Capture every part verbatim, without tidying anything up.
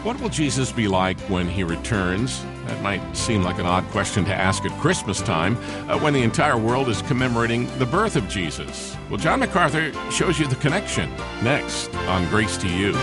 What will Jesus be like when he returns? That might seem like an odd question to ask at Christmas time, uh, when the entire world is commemorating the birth of Jesus. Well, John MacArthur shows you the connection next on Grace to You.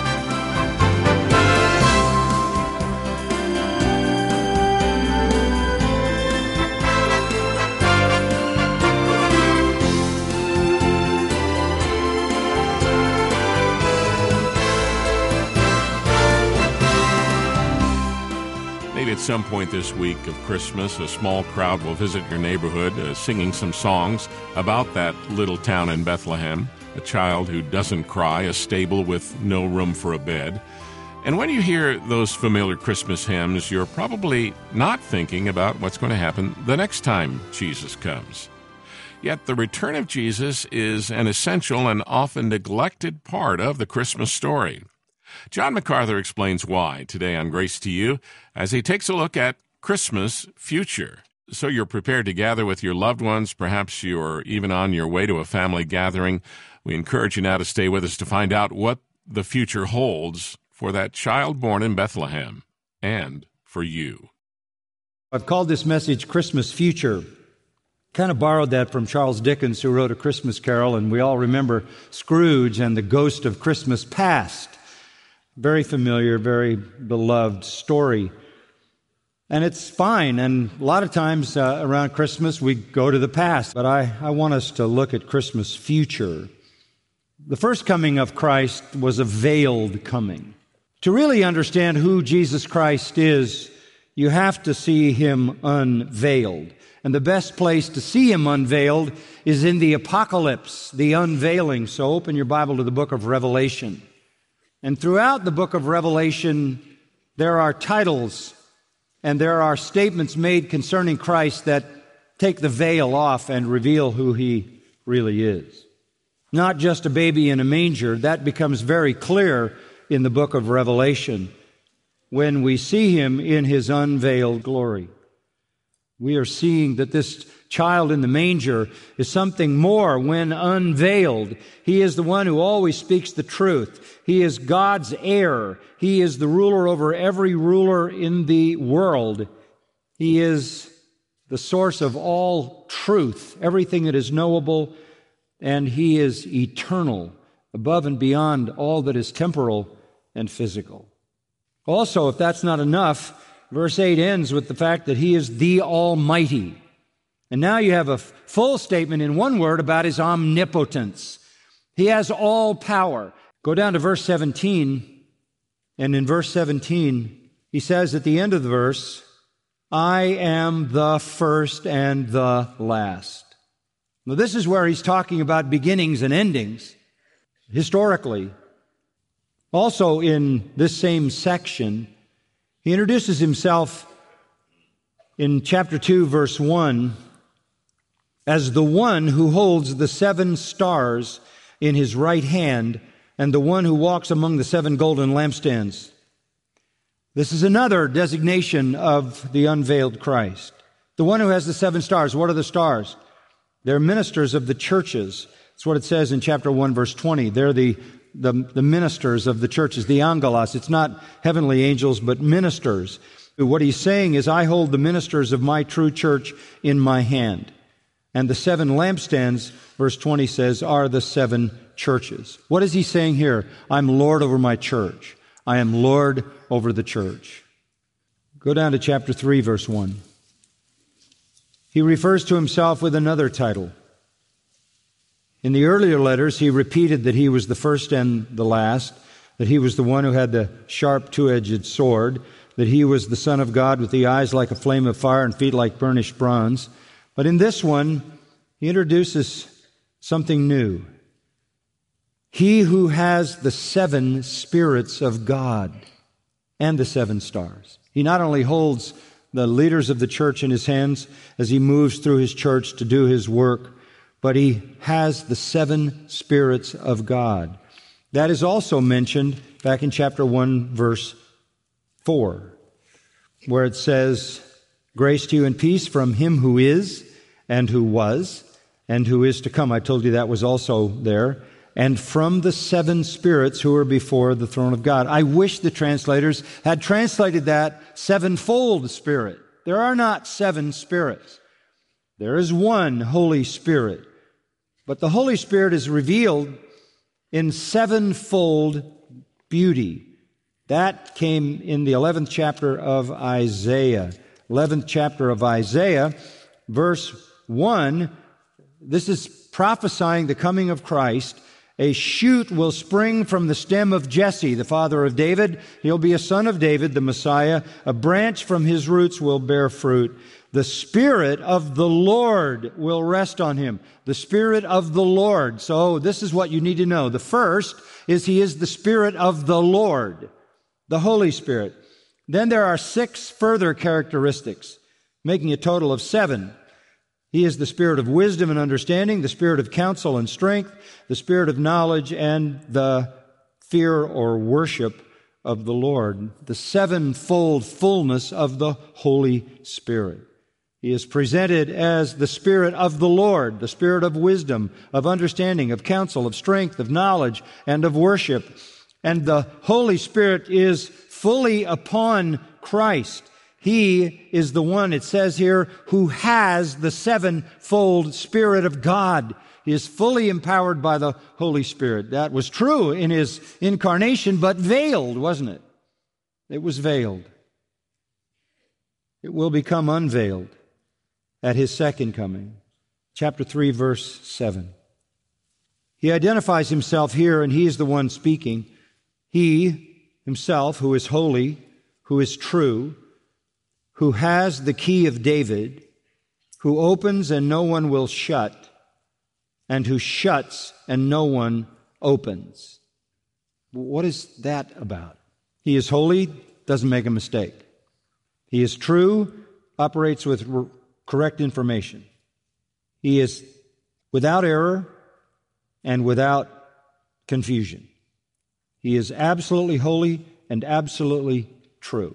At some point this week of Christmas, a small crowd will visit your neighborhood, uh, singing some songs about that little town in Bethlehem, a child who doesn't cry, a stable with no room for a bed. And when you hear those familiar Christmas hymns, you're probably not thinking about what's going to happen the next time Jesus comes. Yet the return of Jesus is an essential and often neglected part of the Christmas story. John MacArthur explains why today on Grace to You as he takes a look at Christmas future. So you're prepared to gather with your loved ones. Perhaps you're even on your way to a family gathering. We encourage you now to stay with us to find out what the future holds for that child born in Bethlehem and for you. I've called this message Christmas Future. Kind of borrowed that from Charles Dickens, who wrote A Christmas Carol, and we all remember Scrooge and the Ghost of Christmas Past. Very familiar, very beloved story. And it's fine, and a lot of times uh, around Christmas we go to the past, but I, I want us to look at Christmas future. The first coming of Christ was a veiled coming. To really understand who Jesus Christ is, you have to see Him unveiled. And the best place to see Him unveiled is in the Apocalypse, the unveiling. So open your Bible to the book of Revelation. And throughout the book of Revelation, there are titles and there are statements made concerning Christ that take the veil off and reveal who He really is. Not just a baby in a manger. That becomes very clear in the book of Revelation when we see Him in His unveiled glory. We are seeing that this child in the manger is something more when unveiled. He is the one who always speaks the truth. He is God's heir. He is the ruler over every ruler in the world. He is the source of all truth, everything that is knowable, and He is eternal, above and beyond all that is temporal and physical. Also, if that's not enough, verse eight ends with the fact that He is the Almighty. And now you have a full statement in one word about His omnipotence. He has all power. Go down to verse seventeen, and in verse seventeen, He says at the end of the verse, I am the first and the last. Now this is where He's talking about beginnings and endings, historically. Also in this same section, He introduces Himself in chapter two, verse one, as the one who holds the seven stars in His right hand and the one who walks among the seven golden lampstands. This is another designation of the unveiled Christ. The one who has the seven stars. What are the stars? They're ministers of the churches. That's what it says in chapter one, verse twenty. They're the The, the ministers of the churches, the angelos. It's not heavenly angels, but ministers. What He's saying is, I hold the ministers of my true church in my hand. And the seven lampstands, verse twenty says, are the seven churches. What is He saying here? I'm Lord over my church. I am Lord over the church. Go down to chapter three, verse one. He refers to Himself with another title. In the earlier letters, He repeated that He was the first and the last, that He was the one who had the sharp two-edged sword, that He was the Son of God with the eyes like a flame of fire and feet like burnished bronze. But in this one, He introduces something new. He who has the seven spirits of God and the seven stars. He not only holds the leaders of the church in His hands as He moves through His church to do His work, but He has the seven spirits of God. That is also mentioned back in chapter one, verse four, where it says, grace to you and peace from Him who is, and who was, and who is to come. I told you that was also there. and from the seven spirits who are before the throne of God. I wish the translators had translated that sevenfold Spirit. There are not seven spirits. There is one Holy Spirit. But the Holy Spirit is revealed in sevenfold beauty. That came in the eleventh chapter of Isaiah. eleventh chapter of Isaiah, verse one. This is prophesying the coming of Christ. A shoot will spring from the stem of Jesse, the father of David. He'll be a son of David, the Messiah. A branch from his roots will bear fruit. The Spirit of the Lord will rest on him. The Spirit of the Lord. So this is what you need to know. The first is he is the Spirit of the Lord, the Holy Spirit. Then there are six further characteristics, making a total of seven. He is the Spirit of wisdom and understanding, the Spirit of counsel and strength, the Spirit of knowledge, and the fear or worship of the Lord, the sevenfold fullness of the Holy Spirit. He is presented as the Spirit of the Lord, the Spirit of wisdom, of understanding, of counsel, of strength, of knowledge, and of worship. And the Holy Spirit is fully upon Christ. He is the one, it says here, who has the sevenfold Spirit of God. He is fully empowered by the Holy Spirit. That was true in his incarnation, but veiled, wasn't it? It was veiled. It will become unveiled at his second coming. Chapter three, verse seven. He identifies himself here, and he is the one speaking. He himself, who is holy, who is true, who has the key of David, who opens and no one will shut, and who shuts and no one opens. What is that about? He is holy, doesn't make a mistake. He is true, operates with r- correct information. He is without error and without confusion. He is absolutely holy and absolutely true.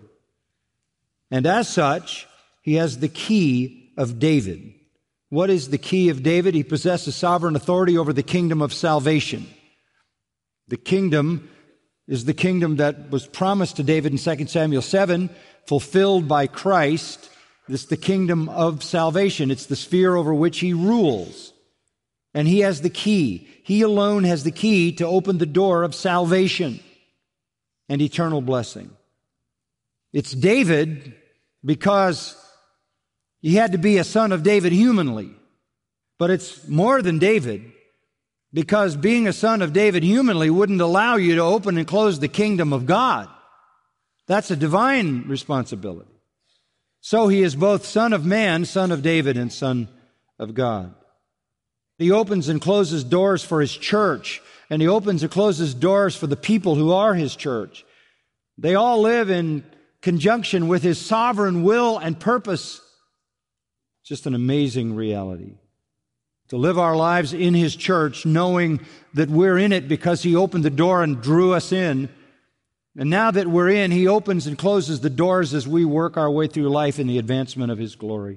And as such, he has the key of David. What is the key of David? He possesses sovereign authority over the kingdom of salvation. The kingdom is the kingdom that was promised to David in Second Samuel seven, fulfilled by Christ. This is the kingdom of salvation. It's the sphere over which he rules. And he has the key. He alone has the key to open the door of salvation and eternal blessing. It's David because he had to be a son of David humanly. But it's more than David because being a son of David humanly wouldn't allow you to open and close the kingdom of God. That's a divine responsibility. So he is both son of man, son of David, and son of God. He opens and closes doors for his church, and he opens and closes doors for the people who are his church. They all live in conjunction with his sovereign will and purpose. Just an amazing reality. To live our lives in his church, knowing that we're in it because he opened the door and drew us in. And now that we're in, he opens and closes the doors as we work our way through life in the advancement of his glory.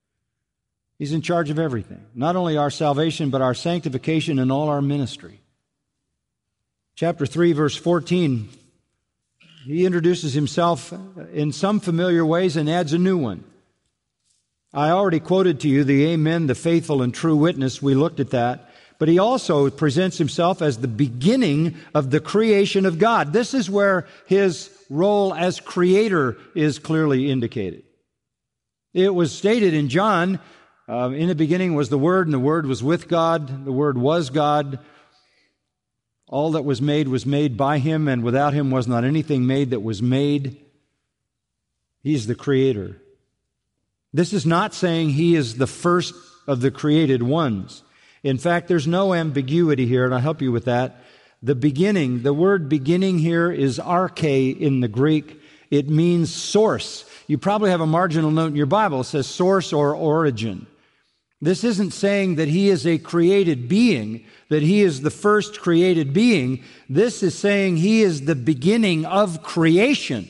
He's in charge of everything, not only our salvation, but our sanctification and all our ministry. Chapter three, verse fourteen, he introduces himself in some familiar ways and adds a new one. I already quoted to you the Amen, the faithful and true witness. We looked at that. But he also presents himself as the beginning of the creation of God. This is where his role as creator is clearly indicated. It was stated in John, uh, in the beginning was the Word, and the Word was with God. The Word was God. All that was made was made by him, and without him was not anything made that was made. He's the creator. This is not saying he is the first of the created ones. In fact, there's no ambiguity here, and I'll help you with that. The beginning, the word beginning here is arche in the Greek. It means source. You probably have a marginal note in your Bible that says source or origin. This isn't saying that he is a created being, that he is the first created being. This is saying he is the beginning of creation.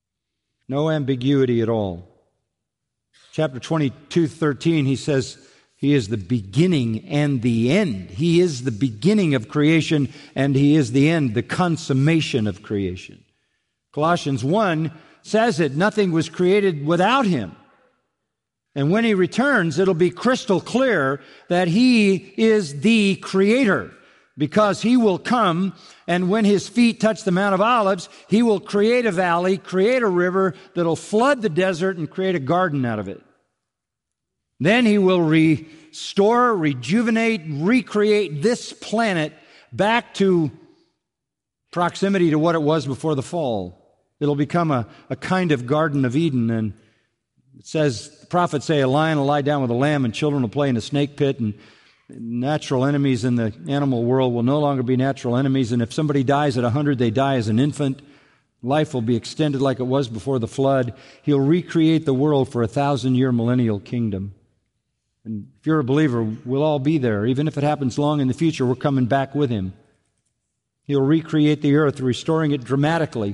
No ambiguity at all. Chapter twenty-two, thirteen, he says, He is the beginning and the end. He is the beginning of creation, and He is the end, the consummation of creation. Colossians one says it, nothing was created without Him. And when He returns, it'll be crystal clear that He is the Creator, because He will come, and when His feet touch the Mount of Olives, He will create a valley, create a river that'll flood the desert and create a garden out of it. Then He will restore, rejuvenate, recreate this planet back to proximity to what it was before the fall. It'll become a, a kind of Garden of Eden, and it says, the prophets say, a lion will lie down with a lamb, and children will play in a snake pit, and natural enemies in the animal world will no longer be natural enemies, and if somebody dies at a hundred, they die as an infant. Life will be extended like it was before the flood. He'll recreate the world for a thousand-year millennial kingdom. And if you're a believer, we'll all be there. Even if it happens long in the future, we're coming back with Him. He'll recreate the earth, restoring it dramatically.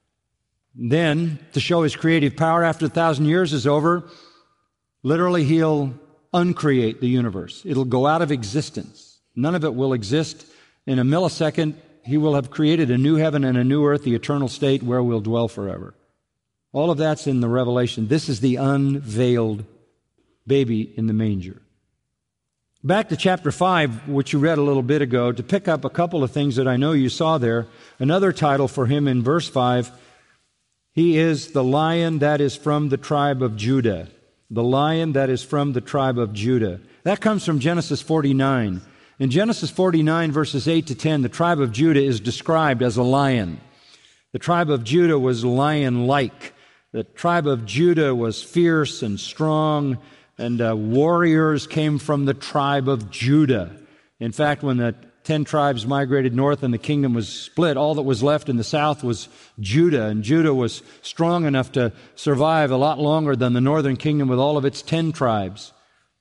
Then, to show His creative power after a thousand years is over, literally He'll uncreate the universe. It'll go out of existence. None of it will exist. In a millisecond, He will have created a new heaven and a new earth, the eternal state where we'll dwell forever. All of that's in the Revelation. This is the unveiled baby in the manger. Back to chapter five, which you read a little bit ago, to pick up a couple of things that I know you saw there. Another title for Him in verse five, He is the Lion that is from the tribe of Judah. The Lion that is from the tribe of Judah. That comes from Genesis forty-nine. In Genesis forty-nine, verses eight to ten, the tribe of Judah is described as a lion. The tribe of Judah was lion-like. The tribe of Judah was fierce and strong, and uh, warriors came from the tribe of Judah. In fact, when the ten tribes migrated north and the kingdom was split, all that was left in the south was Judah, and Judah was strong enough to survive a lot longer than the northern kingdom with all of its ten tribes.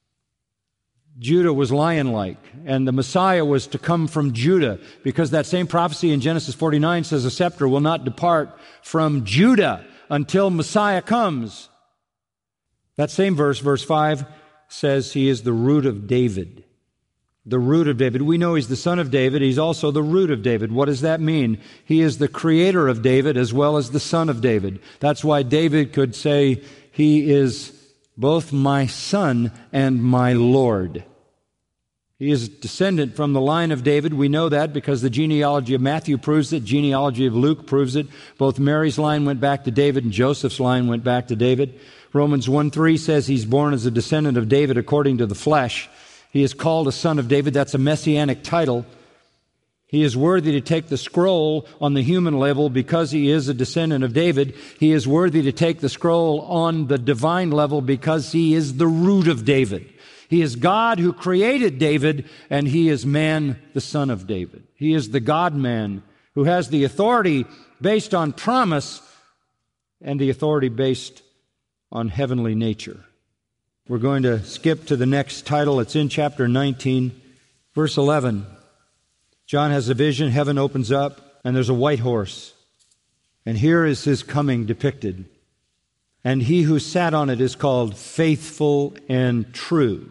Judah was lion-like, and the Messiah was to come from Judah, because that same prophecy in Genesis forty-nine says a scepter will not depart from Judah until Messiah comes. That same verse, verse five, says He is the root of David. The root of David. We know He's the son of David. He's also the root of David. What does that mean? He is the creator of David as well as the son of David. That's why David could say, He is both my son and my Lord. He is a descendant from the line of David. We know that because the genealogy of Matthew proves it, genealogy of Luke proves it. Both Mary's line went back to David and Joseph's line went back to David. Romans one three says He's born as a descendant of David according to the flesh. He is called a son of David. That's a messianic title. He is worthy to take the scroll on the human level because He is a descendant of David. He is worthy to take the scroll on the divine level because He is the root of David. He is God who created David, and He is man, the son of David. He is the God-man who has the authority based on promise and the authority based on heavenly nature. We're going to skip to the next title. It's in chapter nineteen, verse eleven. John has a vision, heaven opens up, and there's a white horse. And here is His coming depicted. And He who sat on it is called Faithful and True.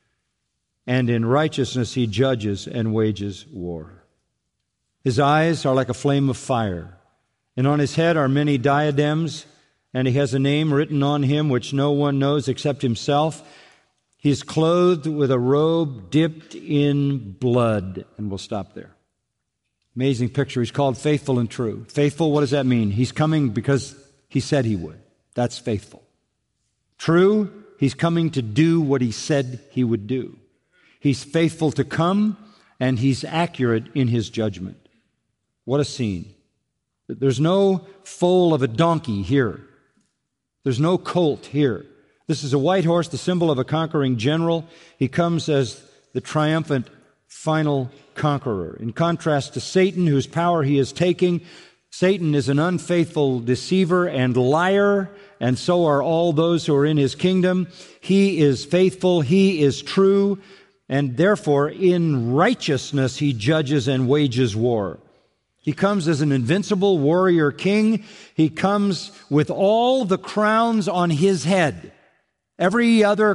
And in righteousness He judges and wages war. His eyes are like a flame of fire, and on His head are many diadems, and He has a name written on Him which no one knows except Himself. He is clothed with a robe dipped in blood. And we'll stop there. Amazing picture. He's called Faithful and True. Faithful, what does that mean? He's coming because He said He would. That's faithful. True, He's coming to do what He said He would do. He's faithful to come, and He's accurate in His judgment. What a scene. There's no foal of a donkey here. There's no colt here. This is a white horse, the symbol of a conquering general. He comes as the triumphant final conqueror. In contrast to Satan, whose power he is taking, Satan is an unfaithful deceiver and liar, and so are all those who are in his kingdom. He is faithful, he is true, and therefore in righteousness he judges and wages war. He comes as an invincible warrior king. He comes with all the crowns on his head. Every other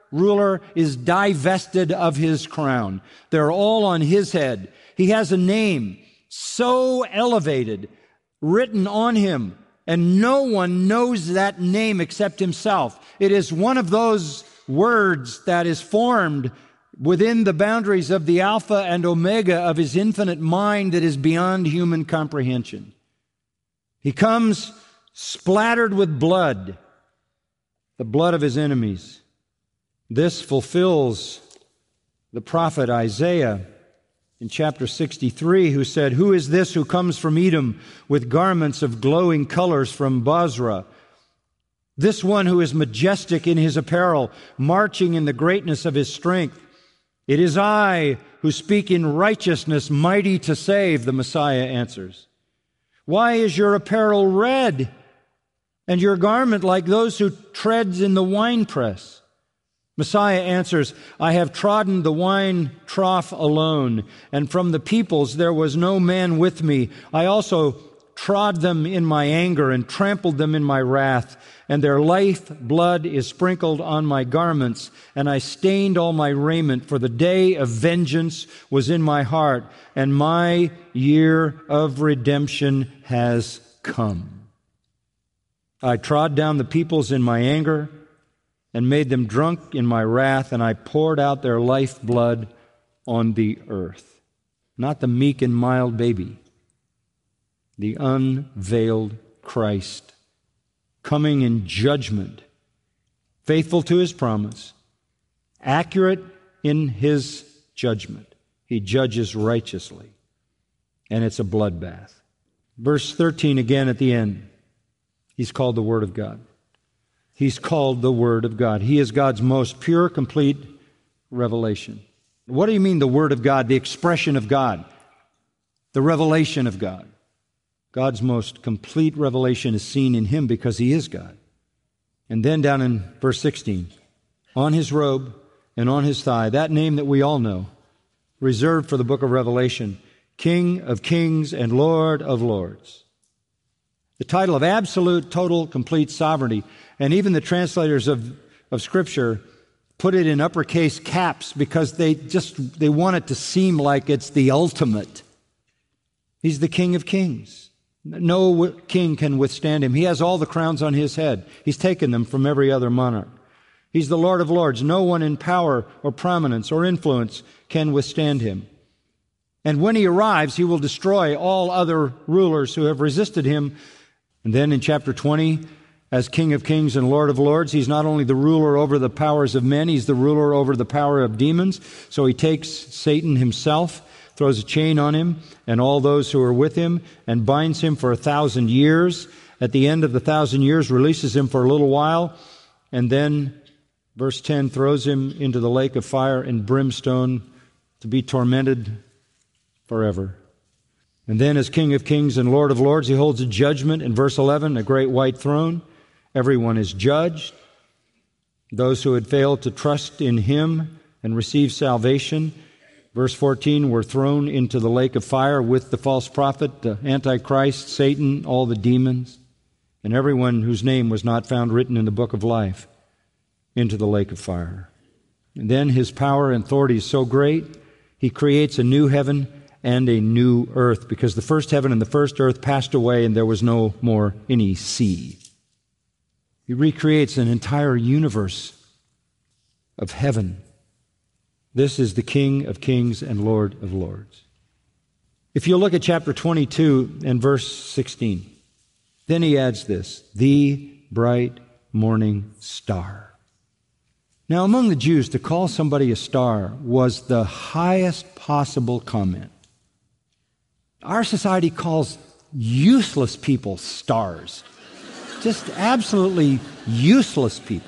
ruler is divested of his crown. They're all on his head. He has a name so elevated, written on him, and no one knows that name except himself. It is one of those words that is formed within the boundaries of the Alpha and Omega of his infinite mind that is beyond human comprehension. He comes splattered with blood, the blood of his enemies. This fulfills the prophet Isaiah in chapter sixty-three, who said, "Who is this who comes from Edom with garments of glowing colors from Bozrah? This one who is majestic in his apparel, marching in the greatness of his strength. It is I who speak in righteousness, mighty to save," the Messiah answers. "Why is your apparel red, and your garment like those who treads in the winepress?" Messiah answers, "I have trodden the wine trough alone, and from the peoples there was no man with me. I also trod them in my anger and trampled them in my wrath, and their life blood is sprinkled on my garments, and I stained all my raiment, for the day of vengeance was in my heart, and my year of redemption has come. I trod down the peoples in my anger and made them drunk in my wrath, and I poured out their lifeblood on the earth." Not the meek and mild baby, the unveiled Christ, coming in judgment, faithful to his promise, accurate in his judgment. He judges righteously, and it's a bloodbath. Verse thirteen again at the end, he's called the Word of God. He's called the Word of God. He is God's most pure, complete revelation. What do you mean the Word of God? The expression of God, the revelation of God. God's most complete revelation is seen in him because he is God. And then down in verse sixteen, on his robe and on his thigh, that name that we all know, reserved for the book of Revelation, King of Kings and Lord of Lords. The title of absolute, total, complete sovereignty. And even the translators of, of Scripture put it in uppercase caps because they just, they want it to seem like it's the ultimate. He's the King of Kings. No king can withstand him. He has all the crowns on his head. He's taken them from every other monarch. He's the Lord of Lords. No one in power or prominence or influence can withstand him. And when he arrives, he will destroy all other rulers who have resisted him. And then in chapter twenty, as King of Kings and Lord of Lords, he's not only the ruler over the powers of men, he's the ruler over the power of demons. So he takes Satan himself, throws a chain on him and all those who are with him, and binds him for a thousand years. At the end of the thousand years, releases him for a little while, and then, verse ten, throws him into the lake of fire and brimstone to be tormented forever. And then as King of Kings and Lord of Lords, he holds a judgment. In verse eleven, a great white throne. Everyone is judged. Those who had failed to trust in him and receive salvation, verse fourteen, were thrown into the lake of fire with the false prophet, the Antichrist, Satan, all the demons, and everyone whose name was not found written in the book of life, into the lake of fire. And then his power and authority is so great, he creates a new heaven and a new earth, because the first heaven and the first earth passed away and there was no more any sea. He recreates an entire universe of heaven. This is the King of Kings and Lord of Lords. If you look at chapter twenty-two and verse sixteen, then he adds this, the bright morning star. Now, among the Jews, to call somebody a star was the highest possible comment. Our society calls useless people stars. Just absolutely useless people.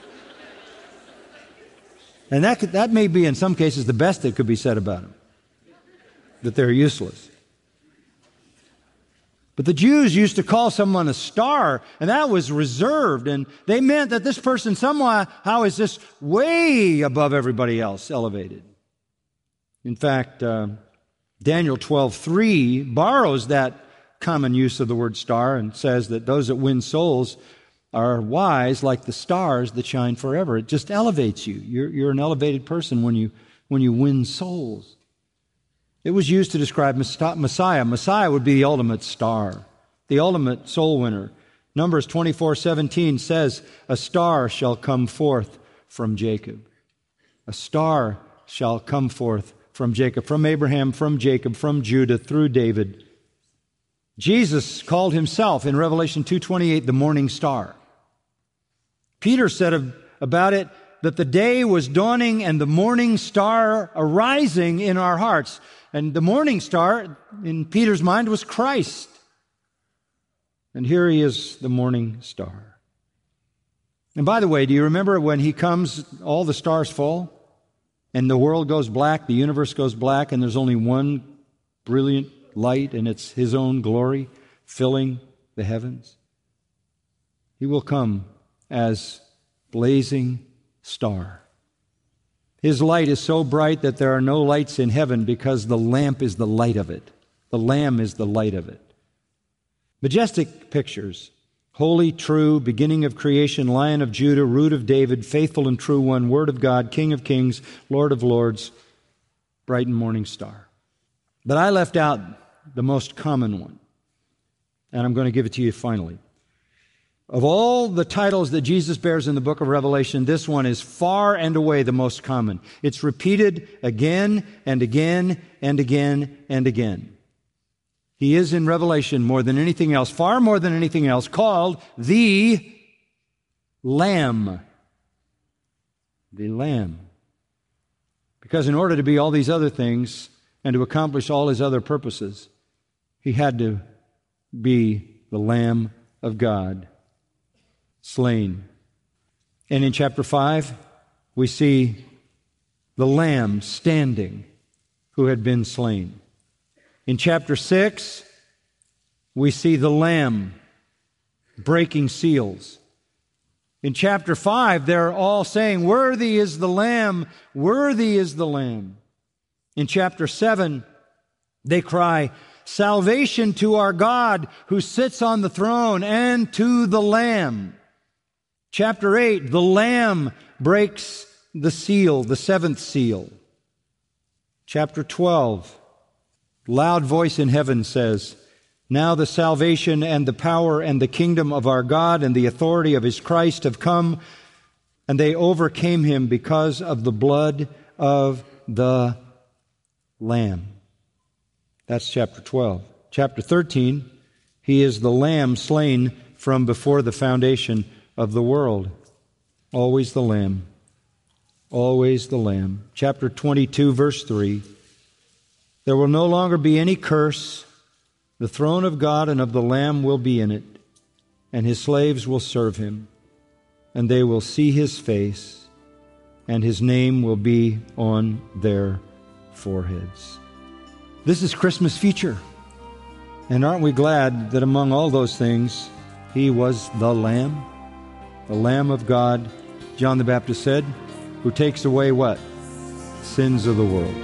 And that could, that may be in some cases the best that could be said about them, that they're useless. But the Jews used to call someone a star, and that was reserved, and they meant that this person somehow how is just way above everybody else, elevated. In fact, uh, Daniel twelve three borrows that common use of the word star and says that those that win souls are wise like the stars that shine forever. It just elevates you. You're, you're an elevated person when you, when you win souls. It was used to describe Messiah. Messiah would be the ultimate star, the ultimate soul winner. Numbers twenty-four seventeen says, a star shall come forth from Jacob. A star shall come forth from Jacob, from Abraham, from Jacob, from Judah, through David. Jesus called himself in Revelation two twenty-eight the morning star. Peter said of, about it that the day was dawning and the morning star arising in our hearts. And the morning star, in Peter's mind, was Christ. And here he is, the morning star. And by the way, do you remember when he comes, all the stars fall? And the world goes black, the universe goes black, and there's only one brilliant light, and it's his own glory filling the heavens? He will come as blazing star. His light is so bright that there are no lights in heaven because the lamp is the light of it. The Lamb is the light of it. Majestic pictures. Holy, true, beginning of creation, Lion of Judah, root of David, faithful and true one, Word of God, King of kings, Lord of lords, bright and morning star. But I left out the most common one, and I'm going to give it to you finally. Of all the titles that Jesus bears in the book of Revelation, this one is far and away the most common. It's repeated again and again and again and again. He is in Revelation more than anything else, far more than anything else, called the Lamb. The Lamb. Because in order to be all these other things and to accomplish all his other purposes, he had to be the Lamb of God, slain. And in chapter five, we see the Lamb standing who had been slain. In chapter six, we see the Lamb breaking seals. In chapter five, they're all saying, worthy is the Lamb, worthy is the Lamb. In chapter seven, they cry, salvation to our God who sits on the throne and to the Lamb. Chapter eight, the Lamb breaks the seal, the seventh seal. Chapter twelve, loud voice in heaven says, now the salvation and the power and the kingdom of our God and the authority of his Christ have come, and they overcame him because of the blood of the Lamb. That's chapter twelve. Chapter thirteen, he is the Lamb slain from before the foundation of the world. Always the Lamb. Always the Lamb. Chapter twenty-two, verse three, there will no longer be any curse. The throne of God and of the Lamb will be in it, and his slaves will serve him, and they will see his face, and his name will be on their foreheads. This is Christmas future. And aren't we glad that among all those things, he was the Lamb, the Lamb of God, John the Baptist said, who takes away what? Sins of the world.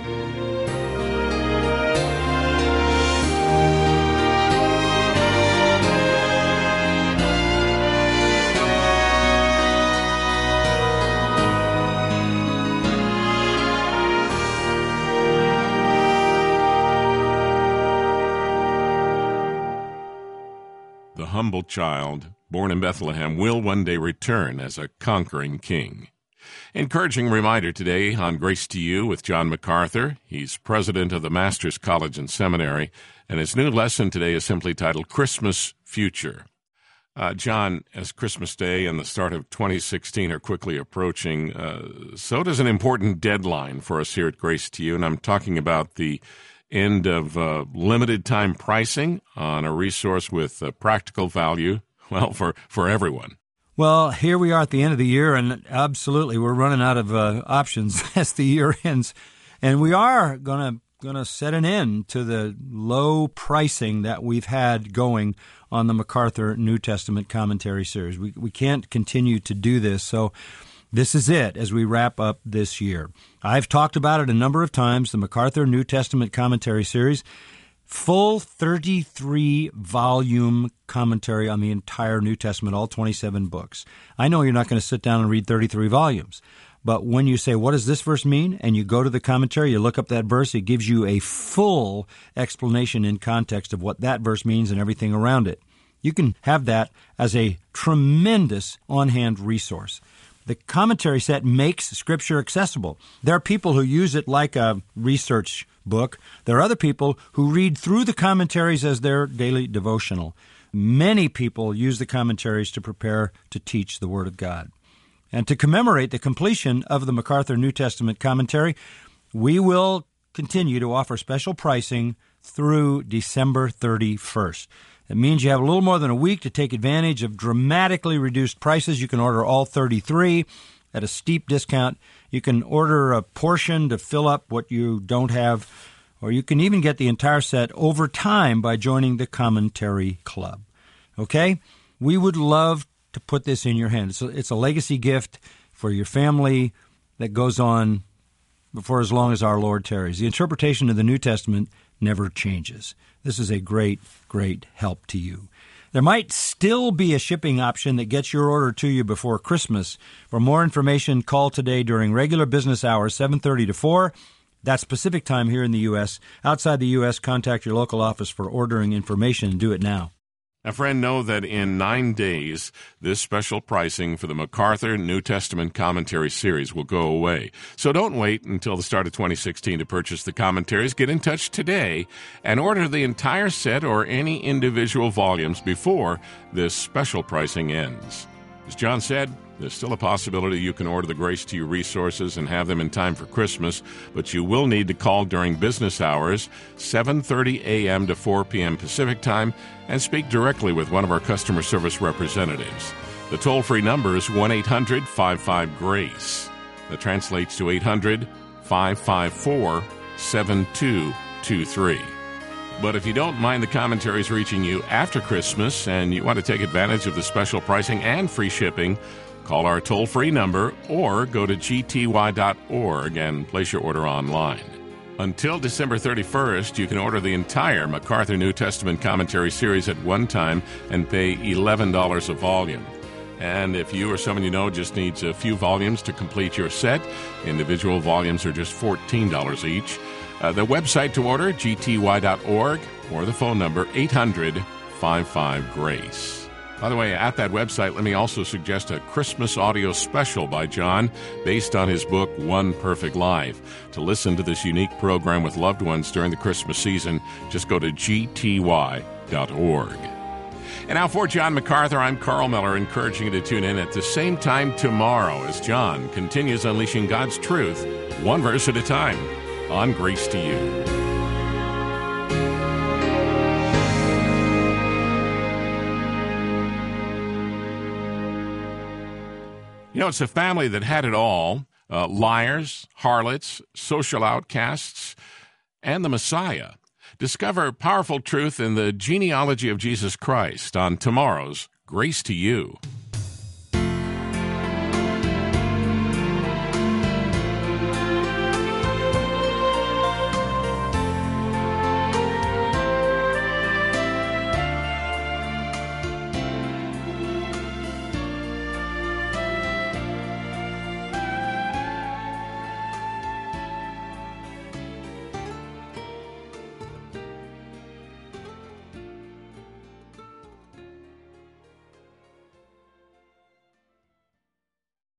The humble child, born in Bethlehem, will one day return as a conquering king. Encouraging reminder today on Grace to You with John MacArthur. He's president of the Masters College and Seminary, and his new lesson today is simply titled Christmas Future. Uh, John, as Christmas Day and the start of twenty sixteen are quickly approaching, uh, so does an important deadline for us here at Grace to You, and I'm talking about the end of uh, limited time pricing on a resource with uh, practical value, well, for, for everyone. Well, here we are at the end of the year, and absolutely we're running out of uh, options as the year ends. And we are going to going to set an end to the low pricing that we've had going on the MacArthur New Testament Commentary Series. We we can't continue to do this, so this is it as we wrap up this year. I've talked about it a number of times, the MacArthur New Testament Commentary Series. full thirty-three volume commentary on the entire New Testament, all twenty-seven books. I know you're not going to sit down and read thirty-three volumes, but when you say, what does this verse mean? And you go to the commentary, you look up that verse, it gives you a full explanation in context of what that verse means and everything around it. You can have that as a tremendous on-hand resource. The commentary set makes Scripture accessible. There are people who use it like a research book. There are other people who read through the commentaries as their daily devotional. Many people use the commentaries to prepare to teach the Word of God. And to commemorate the completion of the MacArthur New Testament commentary, we will continue to offer special pricing through December thirty-first. It means you have a little more than a week to take advantage of dramatically reduced prices. You can order all thirty-three at a steep discount. You can order a portion to fill up what you don't have, or you can even get the entire set over time by joining the Commentary Club. Okay? We would love to put this in your hand. It's a, it's a legacy gift for your family that goes on for as long as our Lord tarries. The interpretation of the New Testament never changes. This is a great, great help to you. There might still be a shipping option that gets your order to you before Christmas. For more information, call today during regular business hours, seven thirty to four. That's Pacific time here in the U S. Outside the U S, contact your local office for ordering information and do it now. Now, friend, know that in nine days, this special pricing for the MacArthur New Testament Commentary Series will go away. So don't wait until the start of twenty sixteen to purchase the commentaries. Get in touch today and order the entire set or any individual volumes before this special pricing ends. As John said, there's still a possibility you can order the Grace to You resources and have them in time for Christmas, but you will need to call during business hours, seven thirty a.m. to four p.m. Pacific time, and speak directly with one of our customer service representatives. The toll-free number is one eight hundred five five GRACE. That translates to eight hundred five five four seven two two three. But if you don't mind the commentaries reaching you after Christmas and you want to take advantage of the special pricing and free shipping, call our toll-free number or go to g t y dot org and place your order online. Until December thirty-first, you can order the entire MacArthur New Testament Commentary Series at one time and pay eleven dollars a volume. And if you or someone you know just needs a few volumes to complete your set, individual volumes are just fourteen dollars each. Uh, the website to order, g t y dot org, or the phone number, eight hundred five five GRACE. By the way, at that website, let me also suggest a Christmas audio special by John based on his book, One Perfect Life. To listen to this unique program with loved ones during the Christmas season, just go to g t y dot org. And now for John MacArthur, I'm Carl Miller, encouraging you to tune in at the same time tomorrow as John continues unleashing God's truth, one verse at a time, on Grace to You. You know, it's a family that had it all, uh, liars, harlots, social outcasts, and the Messiah. Discover powerful truth in the genealogy of Jesus Christ on tomorrow's Grace to You.